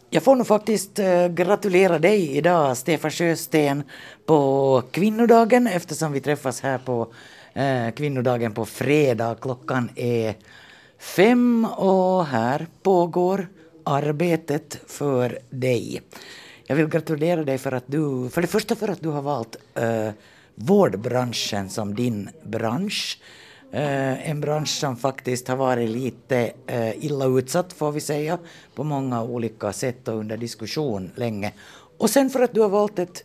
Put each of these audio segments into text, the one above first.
Jag får nog faktiskt gratulera dig idag, Stefan Sjösten, på kvinnodagen, eftersom vi träffas här på kvinnodagen på fredag. Klockan är 5 och här pågår arbetet för dig. Jag vill gratulera dig för det första för att du har valt vårdbranschen som din bransch. En bransch som faktiskt har varit lite illa utsatt, får vi säga, på många olika sätt och under diskussion länge. Och sen för att du har valt ett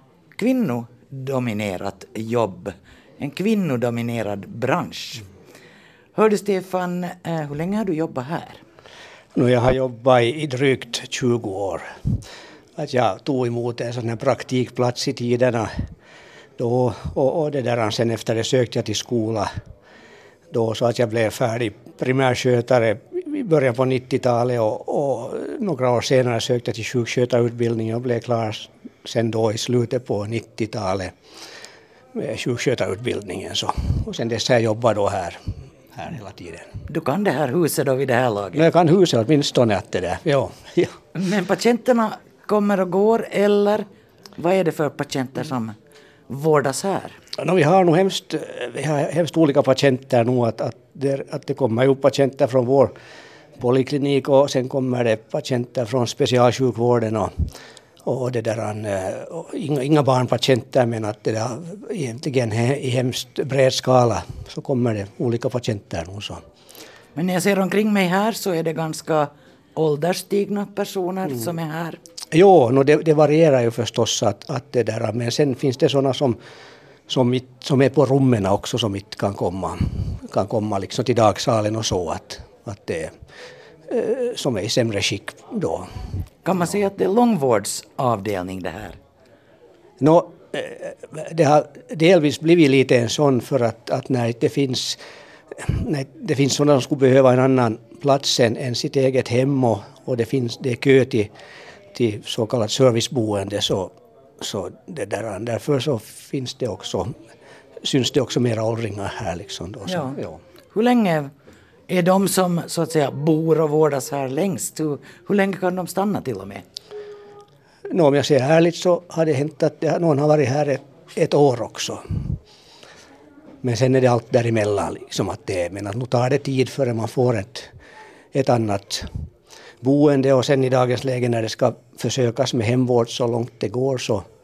kvinnodominerat jobb, en kvinnodominerad bransch. Hör du, Stefan, hur länge har du jobbat här? Jag har jobbat i drygt 20 år. Att jag tog emot en sån här praktikplats i tiderna då, och det där sen efter det sökte jag till skola då, så att jag blev färdig primärskötare i början på 90-talet och några år senare sökte jag till sjukskötarutbildning och blev klar sen då i slutet på 90-talet med sjukskötarutbildningen. Så. Och sen dess har jag jobbat då här hela tiden. Du kan det här huset då vid det här laget? Jag kan huset åtminstone att det där, ja. Men patienterna kommer och går, eller vad är det för patienter som vårdas här? Vi har nog hemskt olika patienter nu, att det kommer ju patienter från vår poliklinik och sen kommer det patienter från specialsjukvården och det där, inga barnpatienter, men att det där egentligen i hemskt bred skala så kommer det olika patienter nu så. Men när jag ser omkring mig här så är det ganska ålderstigna personer som är här. Jo, det varierar ju förstås att det där, men sen finns det sådana som är på rummen också som inte kan komma liksom till dagsalen och så att det som är i sämre skick då. Kan man säga att det är långvårdsavdelning det här? Det har delvis blivit lite en sån för att när det finns sådana som skulle behöva en annan plats än sitt eget hem och det är kö till så kallat serviceboende så det där, därför så syns det också mera åldringar här liksom då. Så, ja. Hur länge är de som så att säga bor och vårdas här längst? Hur länge kan de stanna till och med? Om jag säger ärligt så har det hänt att någon har varit här ett år också. Men sen är det allt däremellan liksom men att nu tar det tid före man får ett annat boende, och sen i dagens läge när det ska försökas med hemvård så långt det går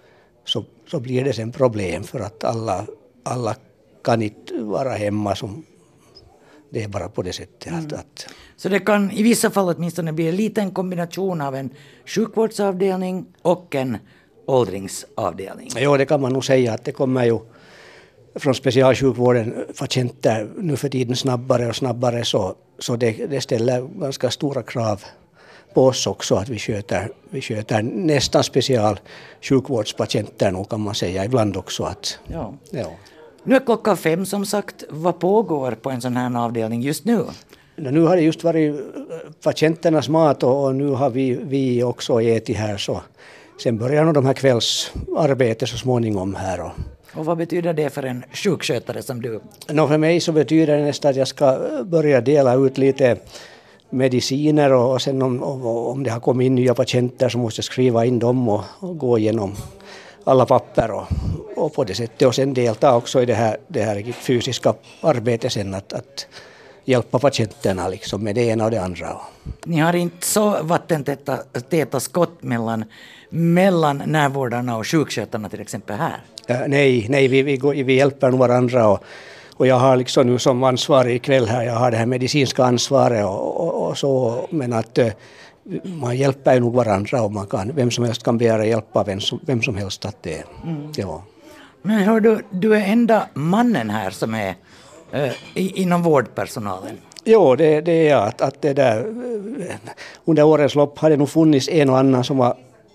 så blir det sen problem för att alla kan inte vara hemma, som det är bara på det sättet. Så det kan i vissa fall åtminstone bli en liten kombination av en sjukvårdsavdelning och en åldringsavdelning? Jo, det kan man nog säga, att det kommer ju från specialsjukvården patienter nu för tiden snabbare och snabbare, så det ställer ganska stora krav på oss också att vi sköter nästan specialsjukvårdspatienter nu, kan man säga ibland också. Ja. Nu är klockan 5 som sagt. Vad pågår på en sån här avdelning just nu? Nu har det just varit patienternas mat och nu har vi också ätit här, så sen börjar nog de här kvällsarbete så småningom här. Och vad betyder det för en sjukskötare som du? För mig så betyder det nästan att jag ska börja dela ut lite mediciner och sen om det har kommit in nya patienter så måste jag skriva in dem och gå igenom alla papper och på det sättet, och sen delta också i det här fysiska arbetet sen att hjälpa patienterna liksom med det ena och det andra. Ni har inte så vattentäta skott mellan närvårdarna och sjukskötarna till exempel här? Nej, vi hjälper varandra och jag har liksom nu som ansvarig ikväll här, jag har det här medicinska ansvaret och så, men att man hjälper ju nog varandra och vem som helst kan begära hjälp av vem som helst att det ja. Men hör du är enda mannen här som är inom vårdpersonalen? Jo, det är jag. Att det där, under årens lopp har det nog funnits en och annan som har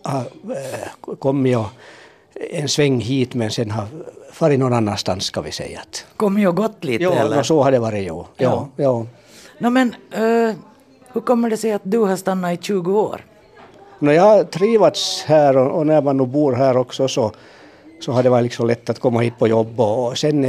kommit en sväng hit, men sen har farit någon annanstans, ska vi säga. Kommit och gått lite? Jo, eller? Så har det varit, ja. Men hur kommer det sig att du har stannat i 20 år? Jag har trivats här och när man nu bor här också så har det varit liksom lätt att komma hit på jobb, och sen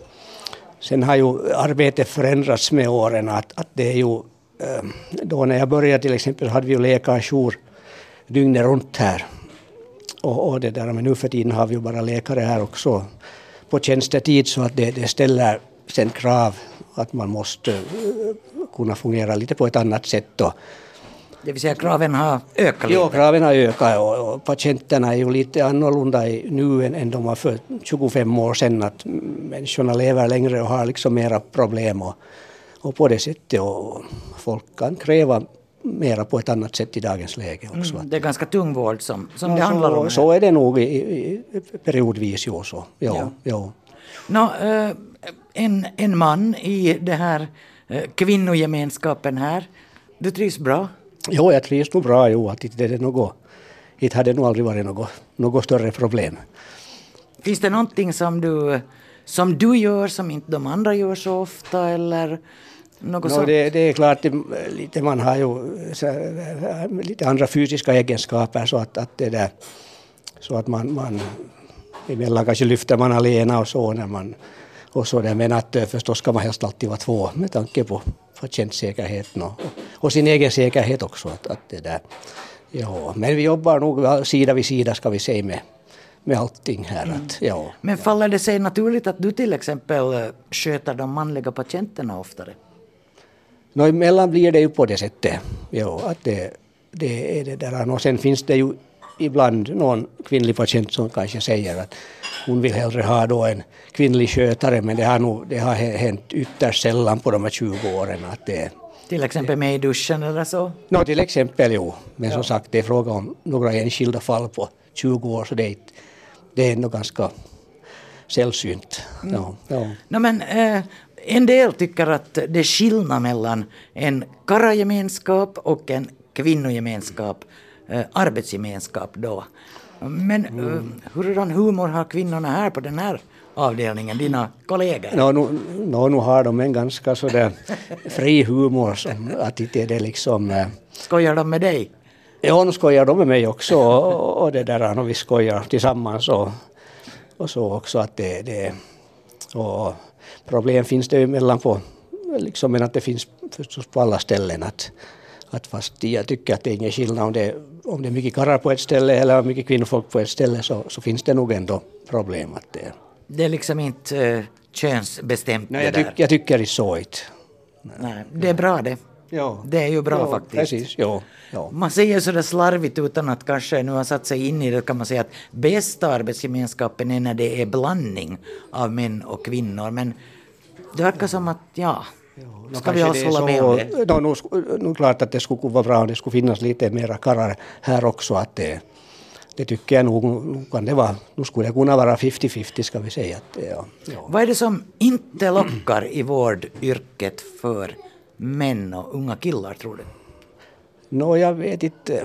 har ju arbetet förändrats med åren, att det är ju då när jag började till exempel hade vi ju läkarjour dygnet runt här. Och det där, men nu för tiden har vi ju bara läkare här också på tjänstetid, så att det ställer sen krav att man måste kunna fungera lite på ett annat sätt då. Det vill säga kraven har ökat lite? Ja, kraven har ökat och patienterna är ju lite annorlunda nu än de var för 25 år sedan. Att människorna lever längre och har liksom mera problem och på det sättet, och folk kan kräva mera på ett annat sätt i dagens läge också. Det är ganska tung vård som det handlar om. Så är det nog periodvis ju så. Ja. En man i det här kvinnogemenskapen här, du trivs bra? Jo, jag trivs nog bra, att det hade nog aldrig varit något större problem. Finns det någonting som du gör som inte de andra gör så ofta, eller något sånt? Det är klart, lite, man har ju lite andra fysiska egenskaper, så att man emellan kanske lyfter man alena och så när man och så där, men att förstås ska man helst alltid vara två med tanke på patientsäkerheten och sin egen säkerhet också. Att det där. Ja, men vi jobbar nog sida vid sida, ska vi säga, med allting här. Men faller det sig naturligt att du till exempel sköter de manliga patienterna oftare? Emellan blir det ju på det sättet. Ja, att det är det där. Och sen finns det ju ibland någon kvinnlig patient som kanske säger att hon vill hellre ha då en kvinnlig skötare, men det har hänt ytterst sällan på de här 20 åren. Att det, till exempel med i duschen eller så? Till exempel jo, men som sagt, det är fråga om några enskilda fall på 20 år, så det är nog ganska sällsynt. Men en del tycker att det är skillnad mellan en karlagemenskap och en kvinnogemenskap, arbetsgemenskap då. Men hurdan humor har kvinnorna här på den här avdelningen, dina kollegor? Nu har de en ganska sådär fri humor, som att det är liksom... Skojar de med dig? Ja, nu skojar de med mig också, och det där, och vi skojar tillsammans och så också, att det och problem finns det emellan på, liksom, men att det finns förstås på alla ställen, att fast jag tycker att det är ingen skillnad om det är mycket karlar på ett ställe eller mycket kvinnofolk på ett ställe, så finns det nog ändå problem. Att det är liksom inte könsbestämt. Nej, jag tycker det är så inte. Nej, det är bra det. Ja. Det är ju bra faktiskt. Precis, ja. Man säger sådär slarvigt utan att kanske nu har satt sig in i det, kan man säga att bästa arbetsgemenskapen är när det är blandning av män och kvinnor, men det verkar som att ska vi alls hålla med om det? Nu klart att det skulle vara bra om det skulle finnas lite mera karlar här också, att det tycker jag nog kan det vara. Nu skulle det kunna vara 50-50, ska vi säga. Vad är det som inte lockar i vårdyrket för män och unga killar, tror du? Jag vet inte.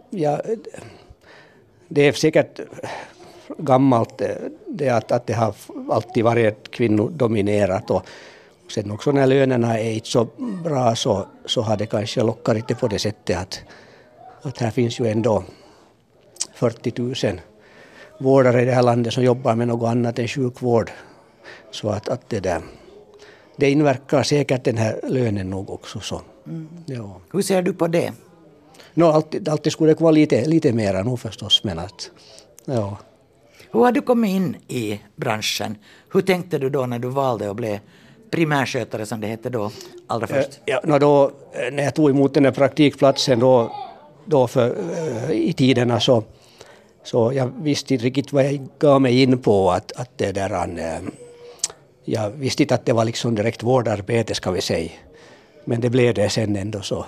Det är säkert gammalt det att det har alltid varit kvinnodominerat, och sen också när lönerna är inte så bra, så har det kanske lockat lite på det sättet att här finns ju ändå 40 000 vårdare i det här landet som jobbar med något annat än sjukvård. Så att det inverkar säkert den här lönen nog också. Så. Ja. Hur ser du på det? Alltid skulle det vara lite mera nog förstås. Men ja. Hur har du kommit in i branschen? Hur tänkte du då när du valde att bli primärskötare, som det hette då, allra först? Då, när jag tog emot den här praktikplatsen då i tiderna, så jag visste inte riktigt vad jag gav mig in på. Att det där, jag visste inte att det var liksom direkt vårdarbete, ska vi säga. Men det blev det sen ändå så.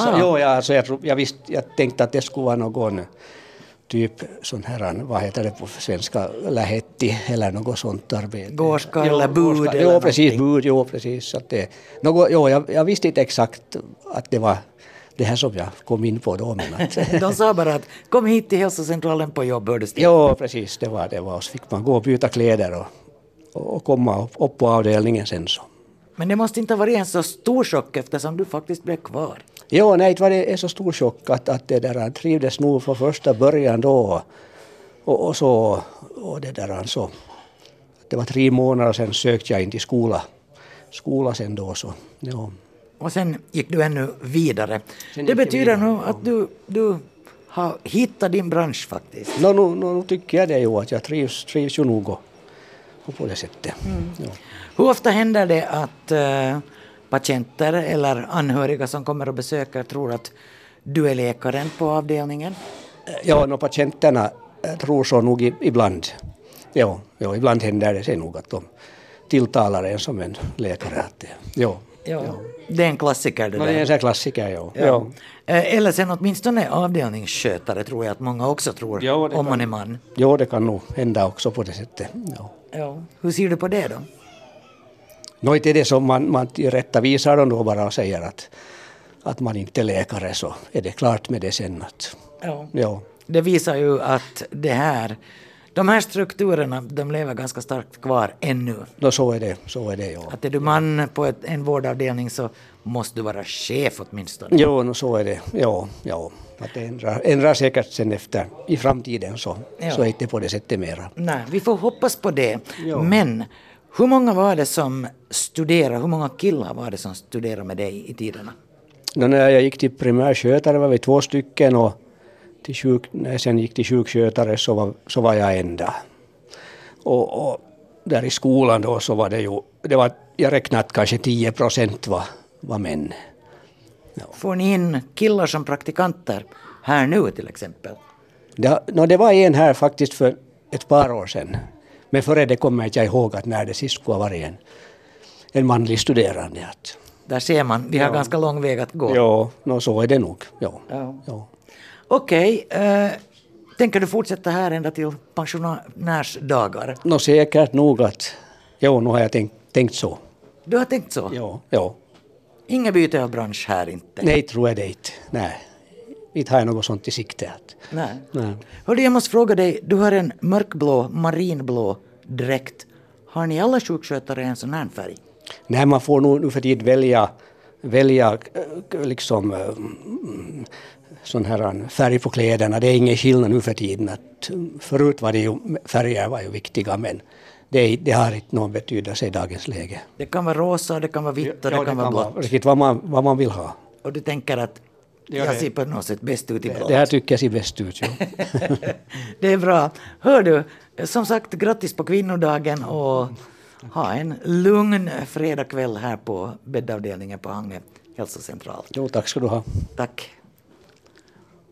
Jag tänkte att det skulle vara någon typ sån här, vad heter det på svenska, lähetti eller något sånt arbete. Gårska eller bud? Ja, precis, bud, ja, precis. Att jag visste inte exakt att det var det här som jag kom in på då. Men de sa bara att kom hit till hälsocentralen på jobb, hördes det? Ja, precis, det var. Och så fick man gå och byta kläder och komma upp på avdelningen sen så. Men det måste inte ha varit en så stor chock eftersom du faktiskt blev kvar. Ja, nej, det var en så stor chock att det där trivdes nog från första början då. Och det där så. Det var 3 månader sen sökte jag in till skola sen då så. Ja. Och sen gick du ännu vidare. Det betyder nog att du har hittat din bransch faktiskt. Nu tycker jag det ju att jag trivs ju nog och på det sättet. Ja. Hur ofta händer det att patienter eller anhöriga som kommer och besöker tror att du är läkaren på avdelningen? Ja, patienterna tror så nog ibland. Ja, ibland händer det sig nog att de tilltalar en som en läkare. Ja. Det är en klassiker det där. Det är en sån klassiker, ja. Eller sen åtminstone avdelningsskötare tror jag att många också tror om man är man. Ja, det kan nog hända också på det sättet. Ja. Hur ser du på det då? Nå, inte är det som man tillrättavisar dem då bara och säger att man inte är läkare, så är det klart med det sen. Ja. Det visar ju att de här strukturerna, de lever ganska starkt kvar ännu. Så är det, ja. Att är du man på en vårdavdelning så måste du vara chef åtminstone. Jo, så är det, ja. Att det ändrar säkert sen efter i framtiden så är det på det sättet mera. Nej, vi får hoppas på det. Ja. Men hur många var det som studerade, hur många killar var det som studerade med dig i tiderna? När jag gick till primärskötare var vi 2 stycken och när jag sen gick till sjukskötare så var jag enda. Och där i skolan då så var jag räknade att kanske 10% var män. Ja. Får ni in killar som praktikanter här nu till exempel? Det var en här faktiskt för ett par år sedan. Men före det kommer jag inte ihåg att när det sist skulle ha varit en manlig studerande. Där ser man, vi har ganska lång väg att gå. Ja, så är det nog. Ja. Okej, tänker du fortsätta här ända till pensionärsdagar? Säkert nog att, nu har jag tänkt så. Du har tänkt så? Ja. Inga byte av bransch här inte? Nej, tror jag det inte. Nej, inte har jag något sånt i sikte. Nej. Hörde, jag måste fråga dig, du har en mörkblå, marinblå dräkt. Har ni alla sjukskötare en sån här färg? Nej, man får nog nu för tid välja liksom sån här färg på kläderna. Det är ingen skillnad nu för tiden. Förut var det ju, färger var ju viktiga, men det har inte någon betydelse i dagens läge. Det kan vara rosa, det kan vara vitt och det kan vara blått. Riktigt vad man vill ha. Och du tänker att jag ser på något sätt bäst ut i blått? Det här tycker jag ser bäst ut, ja. Det är bra. Hör du, som sagt, grattis på kvinnodagen och ha en lugn fredagkväll här på bäddavdelningen på Hangö hälsocentral. Jo, tack ska du ha. Tack.